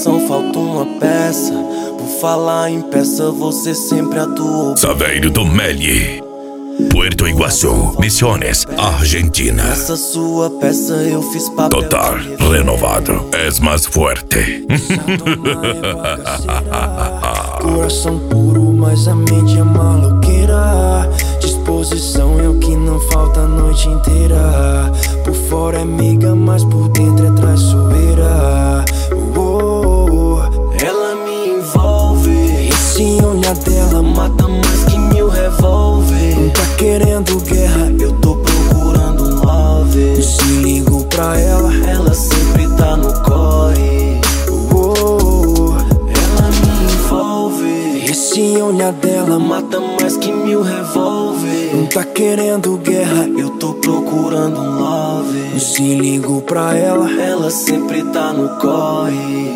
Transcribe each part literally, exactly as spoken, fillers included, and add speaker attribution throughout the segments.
Speaker 1: coração falta uma peça. Por falar em peça, você sempre atuou.
Speaker 2: Saveiro do Meli, Puerto Iguaçu, Misiones, Argentina.
Speaker 1: Essa sua peça eu fiz papel.
Speaker 2: Total, renovado, és mais forte.
Speaker 1: Coração puro, mas a mente é maloqueira. Disposição é o que não falta a noite inteira. Por fora é amiga, mas por dentro é traiçoeira. Oh, ela me envolve. Esse olhar dela mata mais que mil revólver. Não tá querendo guerra, eu tô procurando um love. Se ligo pra ela, ela sempre tá no corre. Oh, ela me envolve. Esse olhar dela mata mais que mil revólver. Não tá querendo guerra, eu tô procurando um love. Se ligo pra ela, ela sempre tá no corre.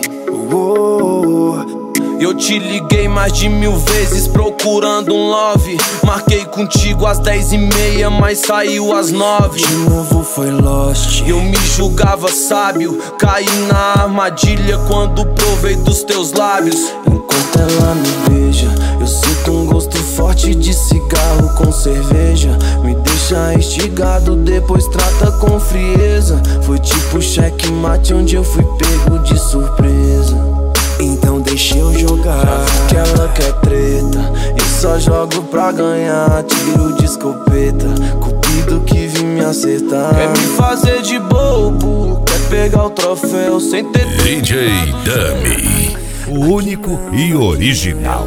Speaker 1: Oh, eu te liguei mais de mil vezes procurando um love. Marquei contigo às dez e meia, mas saiu às nove. De novo foi lost. Eu me julgava sábio, caí na armadilha quando provei dos teus lábios. Enquanto ela me beija, eu sinto um gosto forte de cigarro com cerveja. Me deixa instigado, depois trata com frieza. Foi tipo checkmate onde eu fui pego de surpresa. Então deixa eu jogar, já vi que ela quer treta. Eu só jogo pra ganhar, tiro de escopeta. Cupido que vim me acertar. Quer me fazer de bobo, quer pegar o troféu sem ter.
Speaker 2: D J Dummy,
Speaker 3: o único e original.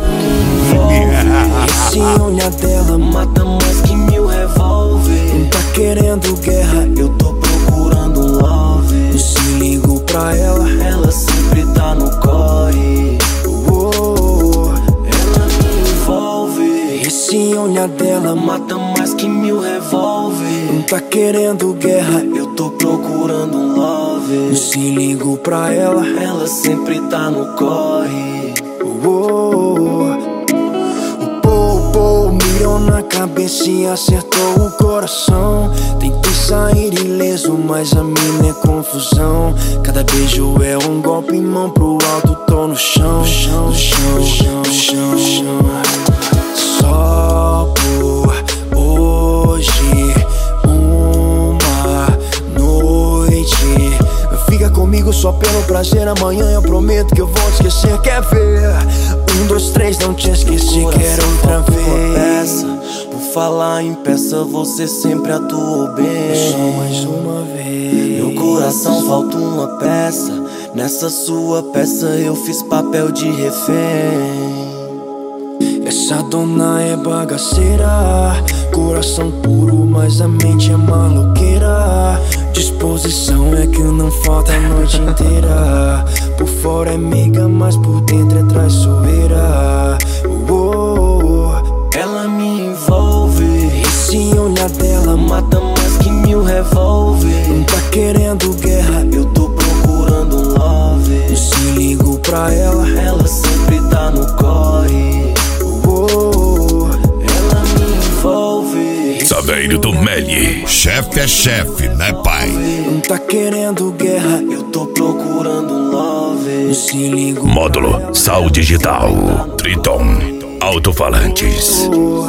Speaker 1: Esse olhar dela mata mais que mil revólver. Não tá querendo guerra, eu tô procurando um love. Se ligo pra ela, ela sempre tá no corre. Oh, ela me envolve. Esse olhar dela mata mais que mil revólver. Não tá querendo guerra, eu tô procurando um love. Se ligo pra ela, ela sempre tá no corre. Oh, mirou na cabeça e acertou o coração. Tentei sair ileso, mas a mina é confusão. Cada beijo é um golpe, mão pro alto, tô no chão, no chão, no chão, no chão, no chão, no chão. Só por hoje, uma noite. Fica comigo só pelo prazer, amanhã eu prometo que eu vou te esquecer. Quer ver? Um, dois, três, não te esqueci, quero outra vez. Por falar em peça, você sempre atuou bem. Só mais uma vez. Meu coração falta uma peça. Nessa sua peça eu fiz papel de refém. Essa dona é bagaceira. Coração puro, mas a mente é maloqueira. Disposição é que não falta a noite inteira. Por fora é amiga, mas por dentro é traiçoeira. Oh, ela me envolve. Esse olhar dela mata mais que mil revólver. Não tá querendo guerra, eu tô procurando um love. Se ligo pra ela, ela sempre tá no corre. Oh, ela me envolve.
Speaker 2: Saveiro do Meli,
Speaker 3: chefe é chefe, né, pai?
Speaker 1: Não tá querendo guerra, eu tô procurando um love. Se ligo.
Speaker 2: Módulo Sal Digital, Triton, Alto-falantes.
Speaker 1: Oh,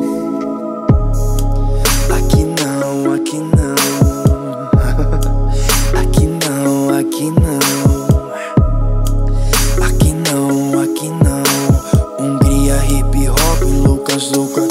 Speaker 1: aqui não, aqui não. Aqui não, aqui não. Aqui não, aqui não. Hungria, hip hop, Lucas, Lucas.